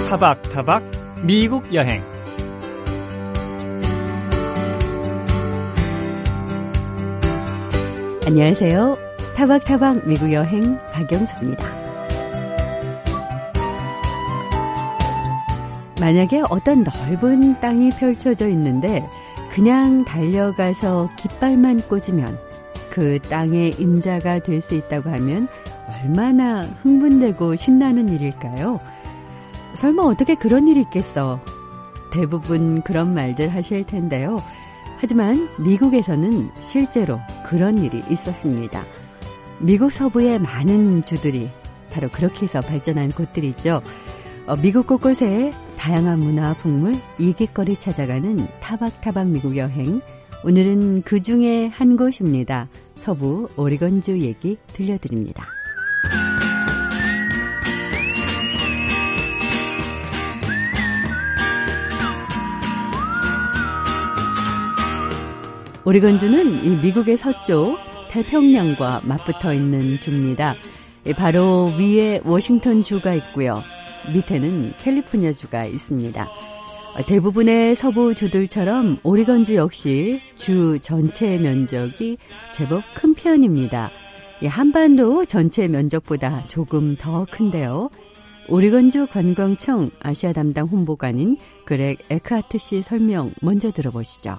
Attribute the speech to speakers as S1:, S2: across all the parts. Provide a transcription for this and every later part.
S1: 타박타박 미국 여행.
S2: 안녕하세요. 타박타박 미국 여행 박영수입니다. 만약에 어떤 넓은 땅이 펼쳐져 있는데 그냥 달려가서 깃발만 꽂으면 그 땅의 임자가 될 수 있다고 하면 얼마나 흥분되고 신나는 일일까요? 설마 어떻게 그런 일이 있겠어? 대부분 그런 말들 하실 텐데요. 하지만 미국에서는 실제로 그런 일이 있었습니다. 미국 서부의 많은 주들이 바로 그렇게 해서 발전한 곳들이죠. 미국 곳곳에 다양한 문화, 풍물, 이깃거리 찾아가는 타박타박 미국 여행. 오늘은 그 중에 한 곳입니다. 서부 오리건주 얘기 들려드립니다. 오리건주는 이 미국의 서쪽 태평양과 맞붙어 있는 주입니다. 바로 위에 워싱턴 주가 있고요. 밑에는 캘리포니아 주가 있습니다. 대부분의 서부 주들처럼 오리건주 역시 주 전체 면적이 제법 큰 편입니다. 한반도 전체 면적보다 조금 더 큰데요. 오리건주 관광청 아시아 담당 홍보관인 그렉 에크하트 씨 설명 먼저 들어보시죠.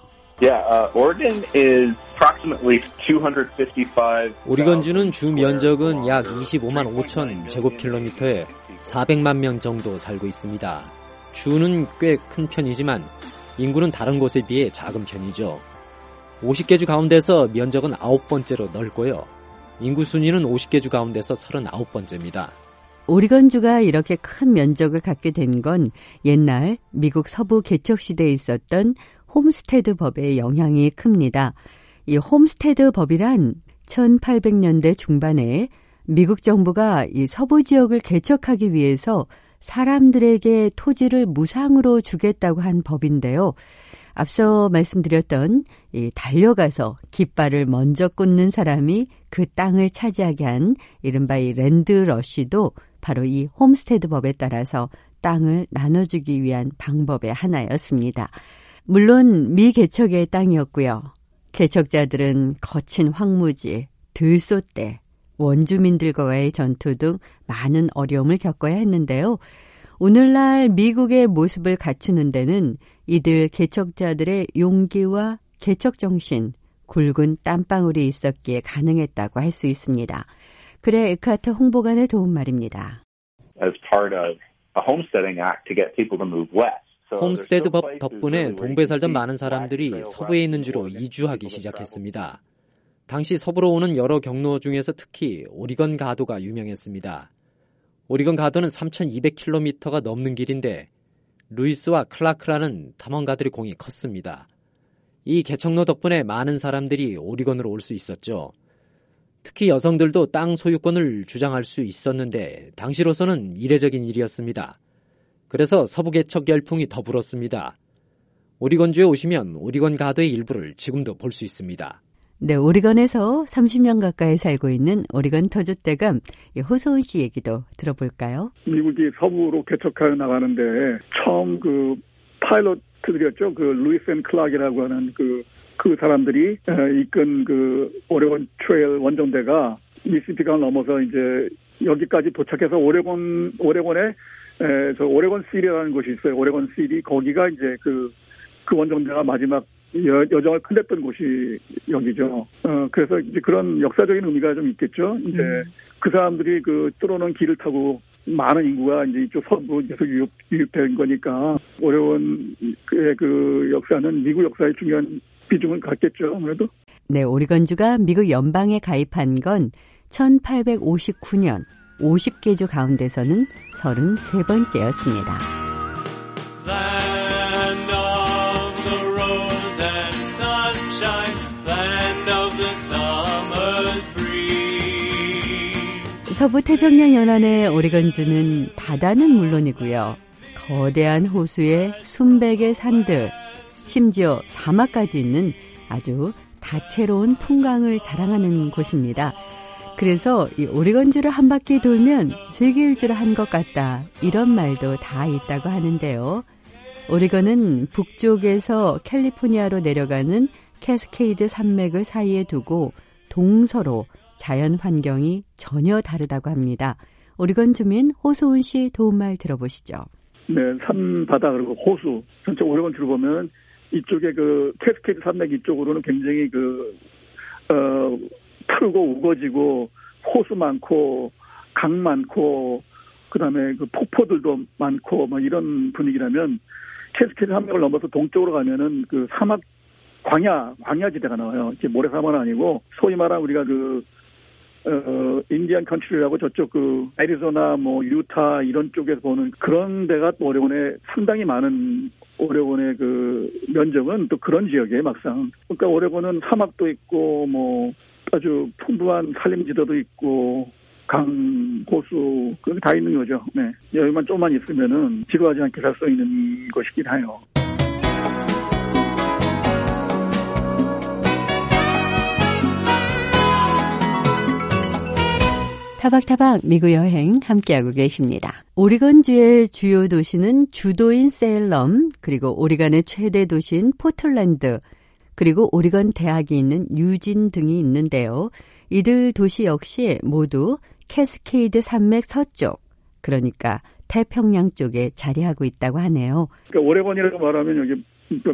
S3: 오리건주는 주 면적은 약 25만 5천 제곱킬로미터에 400만 명 정도 살고 있습니다. 주는 꽤 큰 편이지만 인구는 다른 곳에 비해 작은 편이죠. 50개 주 가운데서 면적은 9번째로 넓고요. 인구 순위는 50개 주 가운데서 39번째입니다.
S2: 오리건주가 이렇게 큰 면적을 갖게 된 건 옛날 미국 서부 개척시대에 있었던 홈스테드 법의 영향이 큽니다. 이 홈스테드 법이란 1800년대 중반에 미국 정부가 이 서부 지역을 개척하기 위해서 사람들에게 토지를 무상으로 주겠다고 한 법인데요. 앞서 말씀드렸던 이 달려가서 깃발을 먼저 꽂는 사람이 그 땅을 차지하게 한 이른바 이 랜드러시도 바로 이 홈스테드 법에 따라서 땅을 나눠주기 위한 방법의 하나였습니다. 물론 미개척의 땅이었고요. 개척자들은 거친 황무지, 들소떼, 원주민들과의 전투 등 많은 어려움을 겪어야 했는데요. 오늘날 미국의 모습을 갖추는 데는 이들 개척자들의 용기와 개척정신, 굵은 땀방울이 있었기에 가능했다고 할 수 있습니다. 그래 에크하트 홍보관의 도움 말입니다.
S4: As part of a homesteading act to get people to move west.
S3: 홈스테드 법 덕분에 동부에 살던 많은 사람들이 서부에 있는 주로 이주하기 시작했습니다. 당시 서부로 오는 여러 경로 중에서 특히 오리건 가도가 유명했습니다. 오리건 가도는 3,200km가 넘는 길인데 루이스와 클라크라는 탐험가들의 공이 컸습니다. 이 개척로 덕분에 많은 사람들이 오리건으로 올 수 있었죠. 특히 여성들도 땅 소유권을 주장할 수 있었는데 당시로서는 이례적인 일이었습니다. 그래서 서부 개척 열풍이 더 불었습니다. 오리건주에 오시면 오리건 가도의 일부를 지금도 볼 수 있습니다.
S2: 네, 오리건에서 30년 가까이 살고 있는 오리건 터줏대감 호소은 씨 얘기도 들어볼까요?
S5: 미국이 서부로 개척하여 나가는데 처음 그 파일럿들이었죠. 그 루이스 앤 클락이라고 하는 그 사람들이 이끈 그 오레곤 트레일 원정대가 미시시피강을 넘어서 이제 여기까지 도착해서 오레곤에 저 오레곤 시리라는 곳이 있어요. 오레곤 시리 거기가 이제 그 원정대가 마지막 여정을 끝냈던 곳이 여기죠. 그래서 이제 그런 역사적인 의미가 좀 있겠죠. 이제 그 사람들이 그 뚫어놓은 길을 타고 많은 인구가 이제 이쪽 서부에서 유입된 거니까 오레곤의 그 역사는 미국 역사의 중요한 비중을 갖겠죠. 아무래도.
S2: 네, 오리건주가 미국 연방에 가입한 건 1859년 50개 주 가운데서는 33번째였습니다.
S6: Land of the rose and sunshine, land of the summer's breeze.
S2: 서부 태평양 연안의 오리건주는 바다는 물론이고요. 거대한 호수에 순백의 산들, 심지어 사막까지 있는 아주 다채로운 풍광을 자랑하는 곳입니다. 그래서 이 오레곤주를 한 바퀴 돌면 세계 일주를 한 것 같다. 이런 말도 다 있다고 하는데요. 오레곤은 북쪽에서 캘리포니아로 내려가는 캐스케이드 산맥을 사이에 두고 동서로 자연 환경이 전혀 다르다고 합니다. 오레곤 주민 호소은 씨 도움말 들어보시죠.
S5: 네, 산, 바다, 그리고 호수. 전체 오레곤주를 보면 이쪽에 그 캐스케이드 산맥 이쪽으로는 굉장히 푸르고 우거지고 호수 많고 강 많고 그다음에 그 폭포들도 많고 막 이런 분위기라면 캐스케이드 산맥을 넘어서 동쪽으로 가면은 그 사막 광야지대가 나와요. 이게 모래사막은 아니고 소위 말하는 우리가 인디안 컨트리라고 저쪽 애리조나 유타 이런 쪽에서 보는 그런 데가 오레곤에 상당히 많은 오레곤의 면적은 또 그런 지역이에요, 막상. 그러니까 오레곤은 사막도 있고 아주 풍부한 산림지대도 있고 강, 호수 그런 게 다 있는 거죠. 네. 여기만 조금만 있으면은 지루하지 않게 살 수 있는 것이긴 해요.
S2: 타박타박 미국 여행 함께하고 계십니다. 오리건주의 주요 도시는 주도인 세일럼, 그리고 오리건의 최대 도시인 포틀랜드, 그리고 오리건 대학이 있는 유진 등이 있는데요. 이들 도시 역시 모두 캐스케이드 산맥 서쪽, 그러니까 태평양 쪽에 자리하고 있다고 하네요.
S5: 그러니까 오레곤이라고 말하면 여기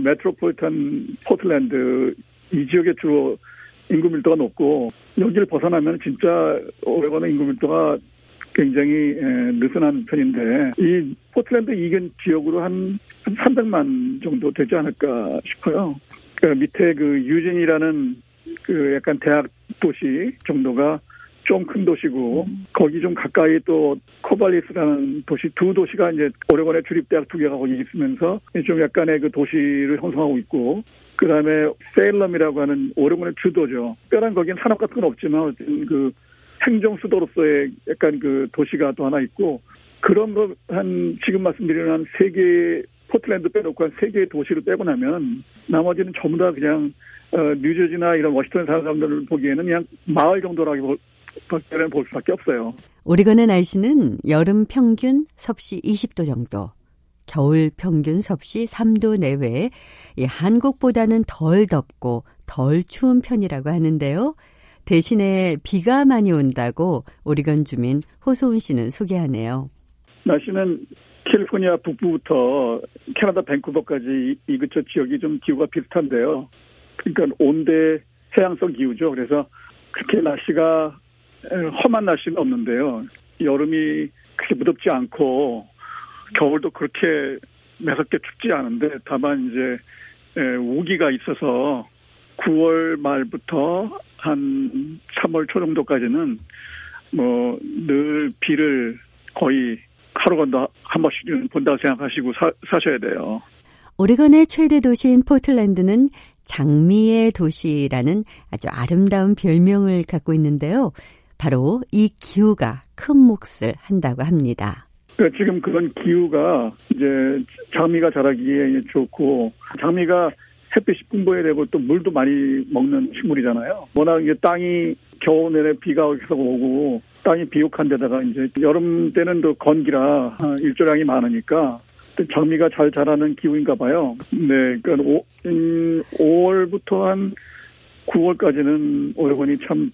S5: 메트로폴리탄 포틀랜드 이 지역에 주로 인구 밀도가 높고 여기를 벗어나면 진짜 오레곤의 인구 밀도가 굉장히 느슨한 편인데 이 포틀랜드 이근 지역으로 한 300만 정도 되지 않을까 싶어요. 그러니까 밑에 유진이라는 약간 대학 도시 정도가 좀 큰 도시고 거기 좀 가까이 또 코발리스라는 도시 두 도시가 이제 오레곤의 주립대학 두 개가 거기 있으면서 좀 약간의 도시를 형성하고 있고 그다음에 세일럼이라고 하는 오레곤의 주도죠. 특별한 거긴 산업 같은 건 없지만 어쨌든 행정 수도로서의 약간 도시가 또 하나 있고 그런 거 지금 말씀드리는 한 세 개 포틀랜드 빼놓고 한 세 개의 도시를 빼고 나면 나머지는 전부 다 그냥 뉴저지나 이런 워싱턴에 사는 사람들을 보기에는 그냥 마을 정도라고 볼 수밖에 없어요.
S2: 오레곤의 날씨는 여름 평균 섭씨 20도 정도, 겨울 평균 섭씨 3도 내외, 한국보다는 덜 덥고 덜 추운 편이라고 하는데요. 대신에 비가 많이 온다고 오레곤 주민 호소은 씨는 소개하네요.
S5: 날씨는 캘리포니아 북부부터 캐나다 밴쿠버까지 이 근처 지역이 좀 기후가 비슷한데요. 그러니까 온대 해양성 기후죠. 그래서 그렇게 날씨가 험한 날씨는 없는데요. 여름이 그렇게 무덥지 않고 겨울도 그렇게 매섭게 춥지 않은데 다만 이제 우기가 있어서 9월 말부터 한 3월 초 정도까지는 늘 비를 거의 하루간다 한 번씩 본다고 생각하시고 사셔야 돼요.
S2: 오레곤의 최대 도시인 포틀랜드는 장미의 도시라는 아주 아름다운 별명을 갖고 있는데요. 바로 이 기후가 큰 몫을 한다고 합니다.
S5: 그러니까 지금 그런 기후가 이제 장미가 자라기에 좋고 장미가 햇빛이 풍부해야 되고 또 물도 많이 먹는 식물이잖아요. 워낙 이제 땅이 겨우 내내 비가 계속 오고 땅이 비옥한 데다가 이제 여름 때는 또 건기라 일조량이 많으니까 장미가 잘 자라는 기후인가 봐요. 네, 그러니까 5월부터 한 9월까지는 오레곤이 참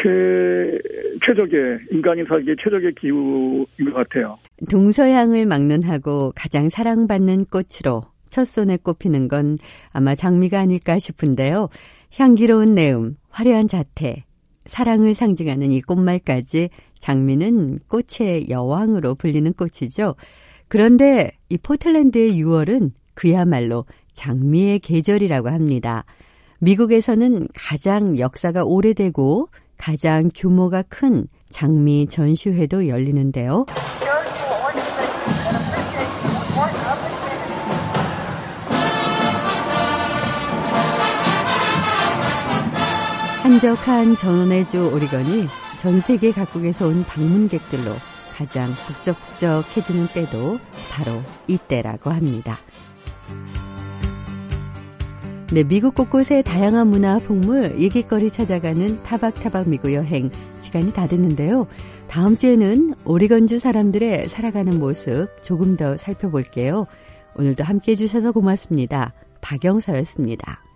S5: 최적의 인간이 살기에 최적의 기후인 것 같아요.
S2: 동서양을 막론하고 가장 사랑받는 꽃으로 첫손에 꼽히는 건 아마 장미가 아닐까 싶은데요. 향기로운 내음, 화려한 자태, 사랑을 상징하는 이 꽃말까지 장미는 꽃의 여왕으로 불리는 꽃이죠. 그런데 이 포틀랜드의 6월은 그야말로 장미의 계절이라고 합니다. 미국에서는 가장 역사가 오래되고 가장 규모가 큰 장미 전시회도 열리는데요. 한적한 전원의 주 오레곤이 전 세계 각국에서 온 방문객들로 가장 북적북적해지는 때도 바로 이때라고 합니다. 네, 미국 곳곳의 다양한 문화, 풍물, 얘기거리 찾아가는 타박타박 미국 여행. 시간이 다 됐는데요. 다음 주에는 오리건주 사람들의 살아가는 모습 조금 더 살펴볼게요. 오늘도 함께해 주셔서 고맙습니다. 박영서였습니다.